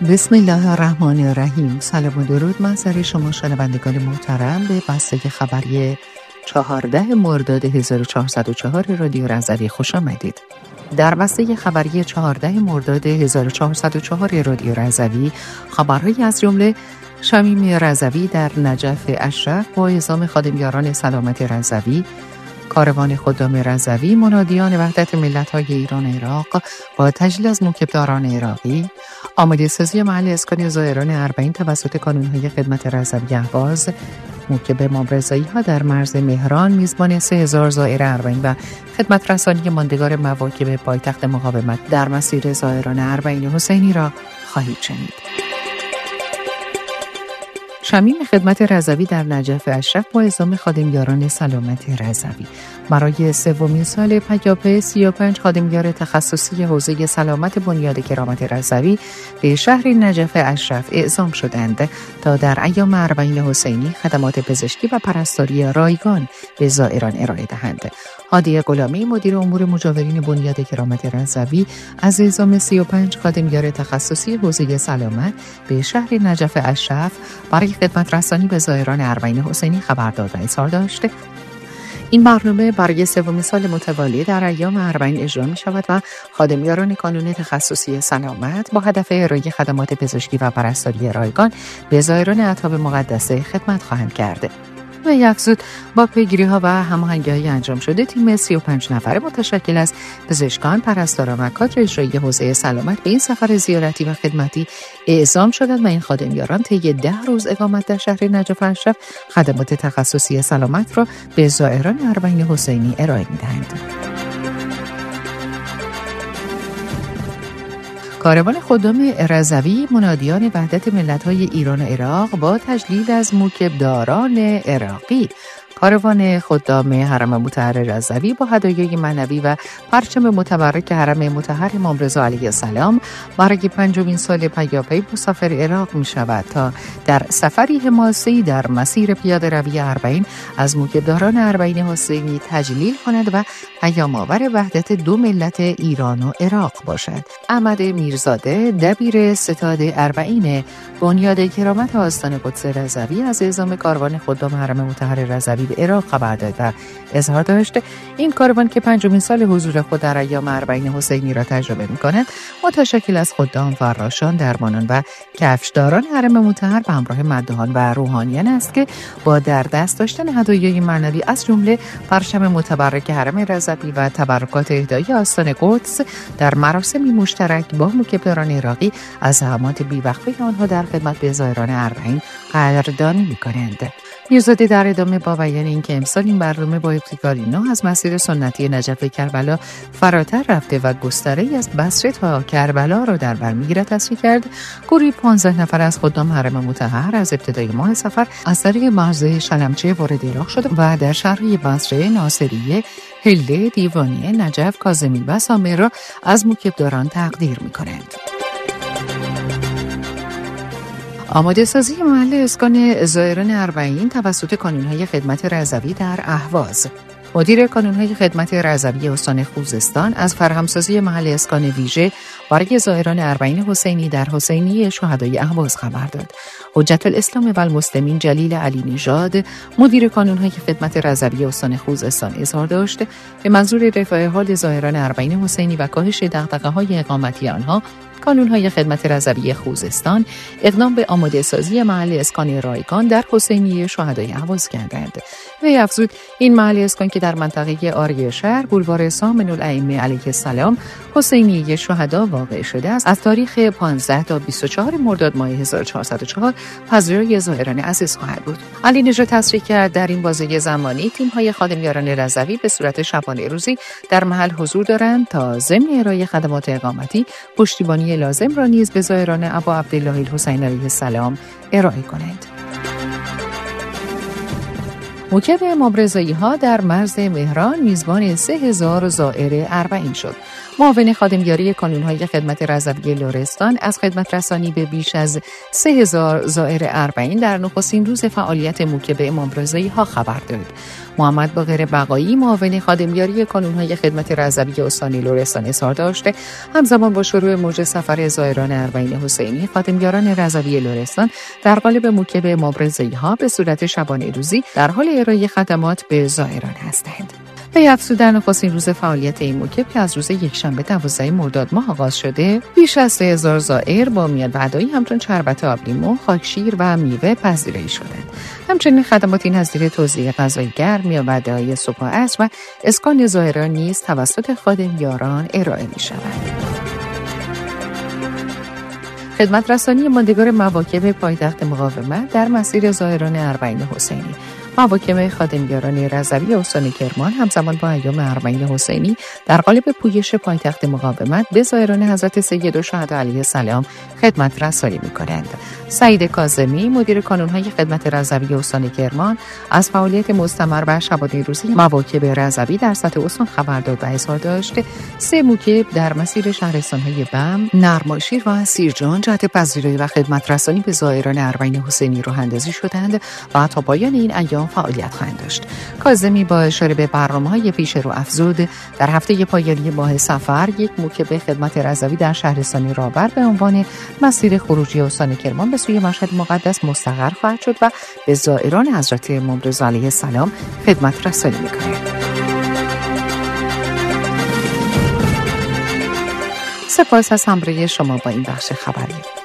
بسم الله الرحمن الرحیم. سلام و درود محضر شما شنوندگان محترم به بسته خبری 14 مرداد 1404 رادیو رضوی خوش آمدید. در بسته خبری 14 مرداد 1404 رادیو رضوی خبرهایی از جمله شمیم رضوی در نجف اشرف با اعزام خادمیاران سلامت رضوی، کاروان خدام رضوی، منادیان وحدت ملت‌های ایران و عراق با تجلیل از موکبداران عراقی، آماده سازی محل اسکان زائران اربعین توسط کانون‌های خدمت رضوی اهواز، موکب مبارزایی‌ها در مرز مهران، میزبان 3000 زائر اربعین و خدمت رسانی ماندگار مواکب پایتخت مقاومت در مسیر زائران اربعین حسینی را خواهید شنید. شمیم خدمت رضوی در نجف اشرف با اعزام خادمیاران سلامت رضوی برای سومین سال پیاپی 35 خادمیار تخصصی حوزه سلامت بنیاد کرامت رضوی به شهر نجف اشرف اعزام شدند تا در ایام اربعین حسینی خدمات پزشکی و پرستاری رایگان به زائران ارائه دهند. هادی غلامی مدیر امور مجاورین بنیاد کرامت رضوی از اعزام 35 خادمیار تخصصی حوزه سلامت به شهر نجف اشرف برای خدمت رسانی به زائران اربعین حسینی خبر داد و اظهار داشت این برنامه برای سومین سال متوالی در ایام اربعین اجرا می شود و خادمیاران کانون تخصصی سلامت با هدف ارائه خدمات پزشکی و پرستاری رایگان به زائران اطراف مقدسه خدمت خواهند کرد. و یکزود با پیگیری‌ها و هماهنگی‌های انجام شده تیم 35 نفره متشکل از پزشکان، پرستاران و کادر اجرایی حوزه سلامت به این سفر زیارتی و خدمتی اعزام شدند و این خادمیاران طی 10 روز اقامت در شهر نجف اشرف خدمات تخصصی سلامت را به زائران اربعین حسینی ارائه می‌دهند. کاروان خدام رضوی منادیان وحدت ملت‌های ایران و عراق با تجلیل از موکبداران عراقی. کاروان خدام حرم مطهر رضوی با هدایای معنوی و پرچم متبرک حرم مطهر امام رضا علیه السلام برای 5مین سال پیاپی مسافر عراق می شود تا در سفری حماسی در مسیر پیاده روی اربعین از موکبداران اربعین حسینی تجلیل کند و پیام آور وحدت دو ملت ایران و عراق باشد. احمد میرزاده دبیر ستاد اربعین بنیاد کرامت آستان قدس رضوی از اعزام کاروان خدام حرم مطهر رضوی به عراق خبر داد و اظهار داشت این کاروان که 5مین سال حضور خود در ایام اربعین حسینی را تجربه می‌کند متشکل از خدام، فراشان، درمانان و کفشداران حرم مطهر به همراه مداحان و روحانیان است که با در دست داشتن هدایای معنوی از جمله پرچم متبرک حرم رضوی و تبرکات اهدای آستان قدس در مراسمی مشترک با موکبداران عراقی از زحمات بی‌وقفه آنها در خدمت به زائران اربعین قدردانی می‌کنند. میرزاده در ادامه با بیان اینکه امسال این برنامه با ابتکاری نو از مسیر سنتی نجف کربلا فراتر رفته و گستره‌ای از بصره تا کربلا را در بر می‌گیرد تصریح کرد، گروهی 15 نفر از خدام حرم مطهر از ابتدای ماه صفر از طریق مرز شلمچه وارد عراق شد و در شهرهای بصره، ناصریه، حله، دیوانیه، نجف، کاظمی و سامر را از موکبداران تقدیر می‌کنند. آماده سازی محل اسکان زائران اربعین توسط کانون‌های خدمت رضوی در اهواز. مدیر کانون‌های خدمت رضوی استان خوزستان از فراهم‌سازی محل اسکان ویژه برای زائران اربعین حسینی در حسینیه شهدای اهواز خبر داد. حجت الاسلام و المسلمین جلیل علی نژاد مدیر کانون‌های خدمت رضوی استان خوزستان اظهار داشت به منظور رفع حال زائران اربعین حسینی و کاهش دغدغه‌های اقامتی آنها کانون‌های خدمت رضوی خوزستان اقدام به آماده سازی محل اسکان رایگان در حسینیه شهدای اهواز کردند. وی افزود این محل اسکان که در منطقه آریه شهر بولوار سامن الائمه علیه السلام حسینیه شهدا واقع شده است از تاریخ 15 تا 24 مرداد ماه 1404 پذیرای زائران عزیز خواهد بود. علی نژاد تصریح کرد در این بازه زمانی تیم‌های خادمیاران رضوی به صورت شبانه روزی در محل حضور دارند تا ضمن ارائه خدمات اقامتی پشتیبانی لازم را نیز به زائران ابا عبدالله الحسین علیه السلام ارائه کنند. موکب مبارزایی‌ها در مرز مهران میزبان 3000 زائر اربعین شد. معاون خادمیاری کانون‌های خدمت رضوی لرستان از خدمت رسانی به بیش از 3000 زائر اربعین در نخستین روز فعالیت موکب امام رضایی ها خبر داد. محمد باقر بقایی معاون خادمیاری کانون‌های خدمت رضوی استانی لرستان اظهار داشته همزمان با شروع موج سفر زائران اربعین حسینی، خادمیاران رضوی لرستان در قالب موکب امام رضایی ها به صورت شبانه روزی در حال ارائه خدمات به زائران هستند. به افزودن نخستین روز فعالیت این موکب که از روز یکشنبه 12 مرداد ماه آغاز شده، بیش از 3000 زائر با میاد وعدایی همچون شربت آبلیمو، خاکشیر و میوه پذیرایی شدند. همچنین خدمات نظیر توزیع غذای گرم، میاد وعده‌های صبح و عصر و اسکان زائران نیز توسط خادمیاران ارائه می‌شود. خدمت رسانی ماندگار مواکب پایتخت مقاومت در مسیر زائران اربعین حسینی. مواکب خادمیاران رضوی استان کرمان همزمان با ایام اربعین حسینی در قالب پویش پایتخت مقاومت به زائران حضرت سید الشهدا علیه السلام خدمت رسانی می‌کنند. سعید کاظمی مدیر کانون‌های خدمت رضوی استان کرمان از فعالیت مستمر و شبانه روزی مواکب رضوی در سطح استان خبر داد و اظهار داشت 3 موکب در مسیر شهرستان‌های بم، نرماشیر و سیرجان جهت پذیرایی و خدمت رسانی به زائران اربعین حسینی راه اندازی شدند و تا پایان این ایام فعالیت خواهند داشت. کاظمی با اشاره به برنامه‌های پیش رو افزود در هفته پایانی ماه صفر یک موکب خدمت رضوی در شهرستان رابر به عنوان مسیر خروجی استان کرمان به سوی مشهد مقدس مستقر خواهد شد و به زائران حضرت امام رضا علیه السلام خدمت رسانی می‌کند. سپاس از همراهی شما با این بخش خبری.